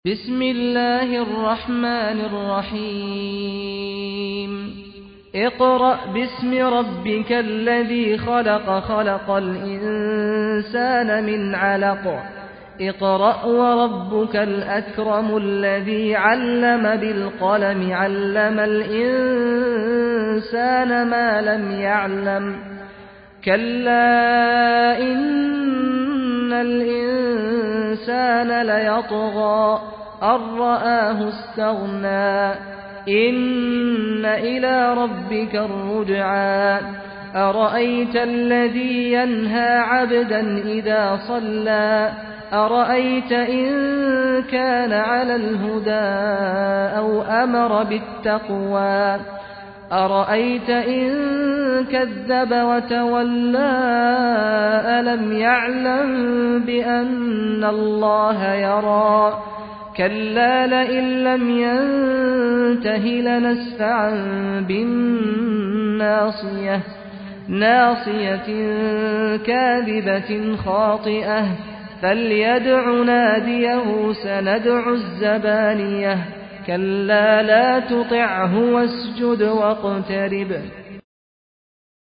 بسم الله الرحمن الرحيم اقرأ باسم ربك الذي خلق خلق الإنسان من علق اقرأ وربك الأكرم الذي علم بالقلم علم الإنسان ما لم يعلم كلا إن الإنسان ليطغى أن رآه استغنى إن إلى ربك الرجعى أرأيت الذي ينهى عبدا إذا صلى أرأيت إن كان على الهدى أو أمر بالتقوى أرأيت إن كذب وتولى ألم يعلم بأن الله يرى كلا لئن لم ينته لنسفعا بالناصية ناصية كاذبة خاطئة فليدع ناديه سندع الزبانية كلا لا تطعه واسجد واقترب